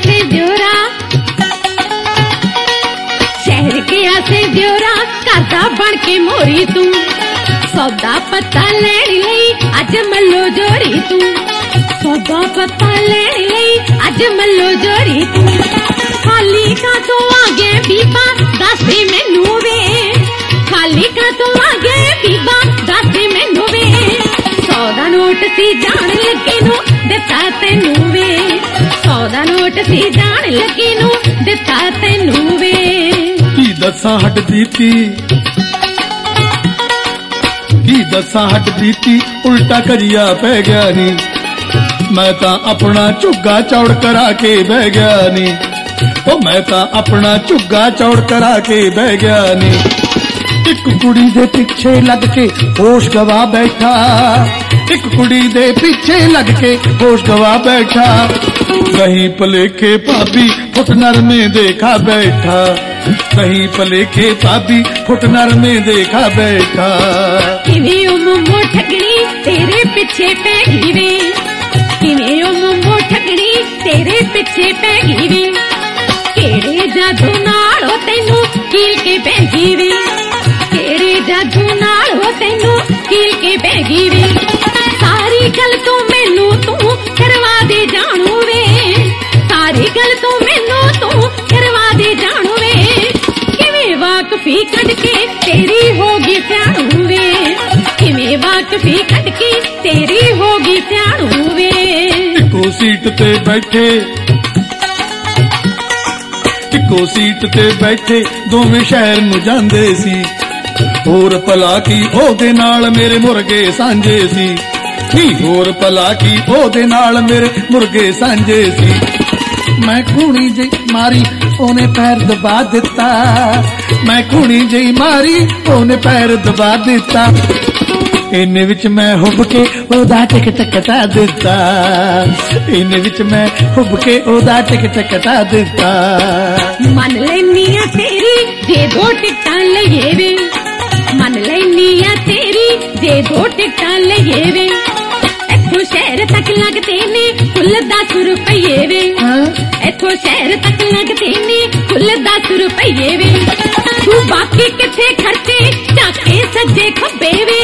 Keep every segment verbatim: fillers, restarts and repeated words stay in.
आसे दियोरा शहर के आसे दियोरा करदा बन के मोरी तू सौदा पत्ता लैण लई अज मल्लो जोरी तू सौदा पत्ता लैण लई अज मल्लो जोरी तू खाली का तो आगे बीबा दस दे मैनू वे खाली का तो आगे बीबा दस दे मैनू वे सौ दा नोट सी जान लगे नू दिता तैनू वे सौ दा नोट सी जान लगे नू दिता तैनू वे की दसा हट बीती की दसा हट बीती उल्टा करिया पै गया नी मैं ता अपना झुग्गा चौड़ करा के बह गया नी ओ मैं ता अपना झुग्गा चौड़ करा के बह गया नी एक कुड़ी दे पीछे लग के होश गवा बैठा एक कुड़ी दे पीछे लग के होश गवा बैठा कहीं पलेखे भाभी फुटनर में देखा बैठा कहीं पलेखे भाभी फुटनर में देखा बैठा किवें ओ मोमो ठगनी तेरे पीछे पै गई वे किवें ओ मोमो ठगनी तेरे पीछे पै गई वे केड़े जादू नाल ओ तैनू कील के पै गई वे केड़े जादू नाल ओ तैनू कील के पै गई वे सारी गल तू मैनू तू करवा दे जानू वे सारी गल तू मैनू तू करवा दे जानू वे किवें वाकफी कट के तेरी होगी स्याणू वे किवें वाकफी कट के तेरी होगी स्याणू वे इको सीट ते बैठे इको सीट ते बैठे दोवें शहर नू जांदे सी होर भला की ओदे नाल मेरे मुर्गे सांझे सी नी होर भला की ओदे नाल मेरे मुर्गे सांझे सी मैं कूणी जी मारी ओने पैर दबा दिता मैं कूणी जी मारी ओने पैर दबा दिता इन्ने विच मैं हुब के ओदा टिकट कटा दिता इन्ने विच मैं हुब के ओदा टिकट कटा दिता मन लैनी आ तेरी जे दो टिकटां लईए वे मन लैनी आ तेरी जे दो टिकटां लईए वे इथों शहर तक लगते ने कुल दस रुपये वे इथों शहर तक लगते ने कुल दस रुपये वे तू बाकी किथे खर्चे जाके सज्जे खब्बे वे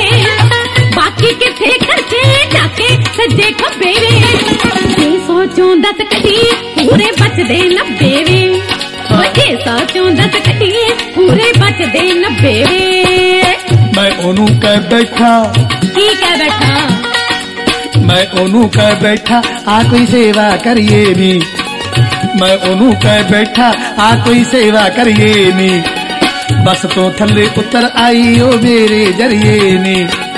बाकी किथे खर्चे जाके सज्जे खब्बे वे जे सौ चों दस कटी पूरे बचदे नब्बे वे जे सौ चों दस कटी पूरे बचदे नब्बे वे मैं ओनू कह बैठा की कह बैठा मैं ओनू कह बैठा आ कोई सेवा करिए नी मैं ओनू कह बैठा आ कोई सेवा करिए नी बस तो थल्ले उतर आई ओ मेरे जरिए नी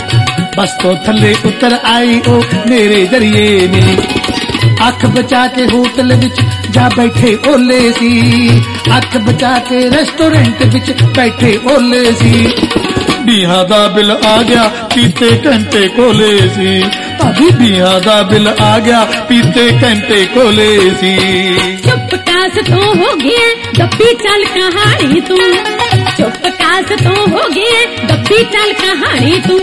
बस तो थल्ले उतर आई ओ मेरे जरिए नी अख बचा के होटल विच जा बैठे ओले सी अख बचा के रेस्टोरेंट विच बैठे ओले सी बीहा दा बिल आ गया पीते घंटे कोले सी अभी बीहा दा बिल आ गया पीते घंटे कोले सी चुप कास तो हो गया दब्बी चल कहानी तू चुप कास तो हो गया दब्बी चल कहानी तू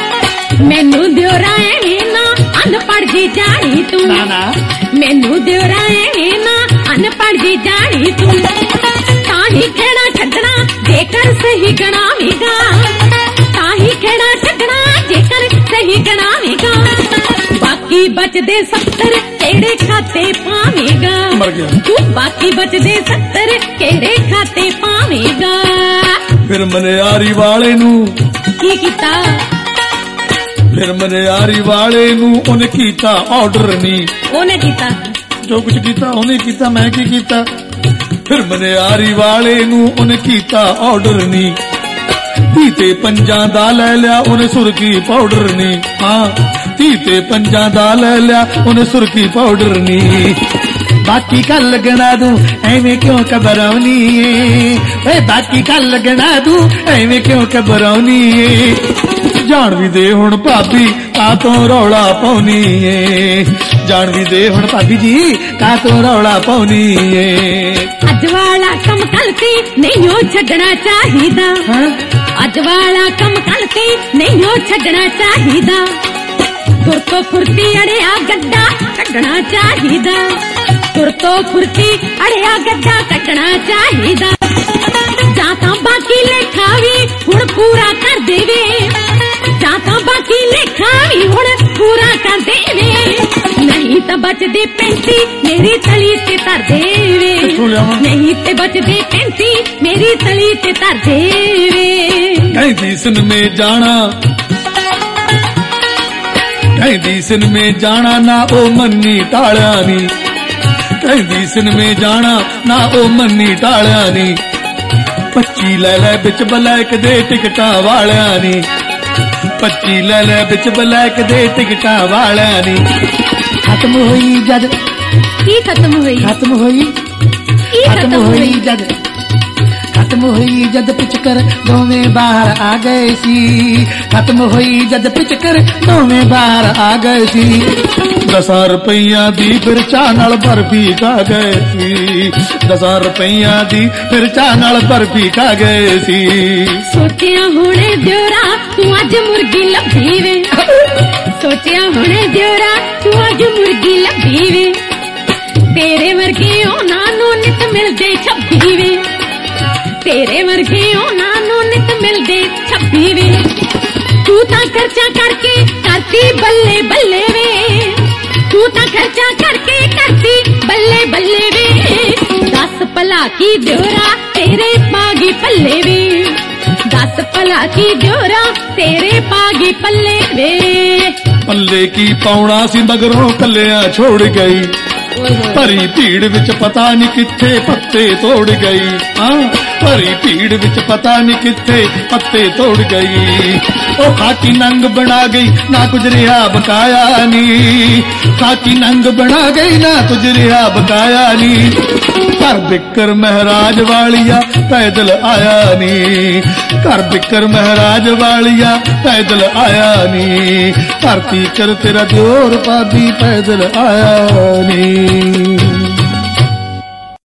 मैनू दियोरा एवें ना अनपढ़ जी जानी तू ना ना मैनू दियोरा एवें ना अनपढ़ जी जानी तू ताही खेड़ा छड्डना जेकर सही गणावेगा ताही खेड़ा छड्डना जेकर सही गणावेगा बाकी बचदे सत्तर केड़े खाते पावेगा मर गया तू बाकी बचदे सत्तर केड़े खाते पावेगा फिर मनियारी वाले नू की कीता फिर मनियारी वाले नू उन्हें कीता ऑर्डर नी ओने कीता जो कुछ कीता उन्हें कीता मैं की कीता फिर मनियारी वाले नू उन्हें कीता ऑर्डर नी तीते पंजा दा ले लिया उन्हें सुरखी पाउडर नी हाँ तीते पंजा दा ले लिया उन्हें सुरखी पाउडर नी बाकी कल लगना दू एवें क्यों घबराउनी है बाकी कल लगना दू एवें क्यों घबराउनी है जान भी दे हुण भाभी का तो रौला पाउनी है जान भी दे हुण भाभी जी का तो रौला पाउनी है अज वाला कम कलती नहीं हो छड्डना चाहिदा अज वाला कम कलती नहीं हो छड्डना चाहिदा तुर तो फुर्ती अड़िया गड्ढा कड्ढना चाहिदा ਤੁਰ ਤੋਂ ਫੁਰਤੀ ਅੜਿਆ ਗੱਡਾ ਕੱਟਣਾ ਚਾਹੀਦਾ ਜਾਂ ਤਾਂ ਬਾਕੀ ਲੇਖਾ ਵੀ ਹੁਣ ਪੂਰਾ ਕਰ ਦੇਵੇ ਜਾਂ ਤਾਂ ਬਾਕੀ ਲੇਖਾ ਵੀ ਹੁਣ ਪੂਰਾ ਕਰ ਦੇਵੇ ਨਹੀਂ ਤਾਂ ਬਚਦੇ ਪੈਂਤੀ ਮੇਰੀ ਤਲੀ ਤੇ ਧਰ ਦੇਵੇ ਨਹੀਂ ਤੇ ਬਚਦੇ ਪੈਂਤੀ ਮੇਰੀ ਤਲੀ ਤੇ ਧਰ ਦੇਵੇ ਕਹਿੰਦੀ ਸਿਨਮੇ ਜਾਣਾ ਕਹਿੰਦੀ ਸਿਨਮੇ ਜਾਣਾ ਨਾ ਉਹ ਮੰਨੀ ਟਾਲਿਆ ਨੀ ਕਹਿੰਦੀ ਸਿਨਮੇ ਜਾਣਾ ਨਾ ਉਹ ਮੰਨੀ ਟਾਲਿਆ ਨੀ ਪੱਚੀ ਲੈ ਲੈ ਵਿੱਚ ਬਲੈਕ ਦੇ ਟਿਕਟਾਂ ਵਾਲਿਆਂ ਨੀ ਪੱਚੀ ਲੈ ਲੈ ਵਿੱਚ ਬਲੈਕ ਦੇ ਟਿਕਟਾਂ ਵਾਲਿਆਂ ਨੀ ਖਤਮ ਹੋਈ ਜਦ ਕੀ ਖਤਮ ਹੋਈ ਖਤਮ ਹੋਈ ਕੀ ਖਤਮ ਹੋਈ ਜਦ ਖਤਮ ਹੋਈ ਜਦ ਪਿਚਕਰ ਦੋਵੇਂ ਬਾਹਰ ਆ ਗਏ ਸੀ ਖਤਮ ਹੋਈ ਜਦ ਪਿਚਕਰ ਦੋਵੇਂ ਬਾਹਰ ਆ ਗਏ ਸੀ ਦਸਾਂ ਰੁਪਈਆਂ ਦੀ ਫਿਰ ਚਾਹ ਨਾਲ ਬਰਫੀ ਖਾ ਗਏ ਸੀ ਦਸਾਂ ਰੁਪਈਆਂ ਦੀ ਫਿਰ ਚਾਹ ਨਾਲ ਬਰਫੀ ਖਾ ਗਏ ਸੀ ਸੋਚਿਆ ਹੁਣੇ ਦਿਉਰਾ ਤੂੰ ਅੱਜ ਮੁਰਗੀ ਲੱਭੀ ਵੇ ਸੋਚਿਆ ਹੁਣੇ ਦਿਉਰਾ ਤੂੰ ਅੱਜ ਮੁਰਗੀ ਲੱਭੀ ਵੇ ਤੇਰੇ ਵਰਗੇ ਉਹਨਾਂ ਨੂੰ ਨਿਤ ਮਿਲਦੇ ਛੱਬੀ ਵੇ ਤੇਰੇ ਵਰਗੇ ਉਹਨਾਂ ਨੂੰ ਨਿਤ ਮਿਲਦੇ ਛੱਬੀ ਵੇ ਤੂੰ ਤਾਂ ਖਰਚਾ ਕਰਕੇ ਕਰਤੀ ਬੱਲੇ ਬੱਲੇ ਵੇ ਤੂੰ ਤਾਂ ਖਰਚਾ ਕਰਕੇ ਕਰਤੀ ਬੱਲੇ ਬੱਲੇ ਵੇ ਦੱਸ ਭਲਾ ਕੀ ਦਿਉਰਾ ਤੇਰੇ ਪਾਗੀ ਪੱਲੇ ਵੇ ਦੱਸ ਭਲਾ ਕੀ ਦਿਉਰਾ ਤੇਰੇ ਪਾਗੀ ਪੱਲੇ ਵੇ ਪੱਲੇ ਕੀ ਪਾਉਣਾ ਸੀ ਮਗਰੋਂ ਕੱਲਿਆਂ ਛੋੜ ਗਈ ਭਰੀ ਭੀੜ ਵਿੱਚ ਪਤਾ ਨਹੀਂ ਕਿੱਥੇ ਪੱਤੇ ਤੋੜ ਗਈ ਹਾਂ ਭਰੀ ਭੀੜ ਵਿੱਚ ਪਤਾ ਨਹੀਂ ਕਿੱਥੇ ਪੱਤੇ ਤੋੜ ਗਈ ਉਹ ਖਾਕੀ ਨੰਗ ਬਣਾ ਗਈ ਨਾ ਕੁਝ ਰਿਹਾ ਬਕਾਇਆ ਨੀ ਖਾਕੀ ਨੰਗ ਬਣਾ ਗਈ ਨਾ ਕੁਝ ਰਿਹਾ ਬਕਾਇਆ ਨੀ ਘਰ ਬਿੱਕਰ ਮਹਾਰਾਜ ਵਾਲੀਆ ਪੈਦਲ ਆਇਆ ਨੀ ਘਰ ਬਿੱਕਰ ਮਹਾਰਾਜ ਵਾਲੀਆ ਪੈਦਲ ਆਇਆ ਨੀ ਧਰਤੀ ਕਰ ਤੇਰਾ ਦਿਓਰ ਪਾਦੀ ਪੈਦਲ ਆਇਆ ਨੀ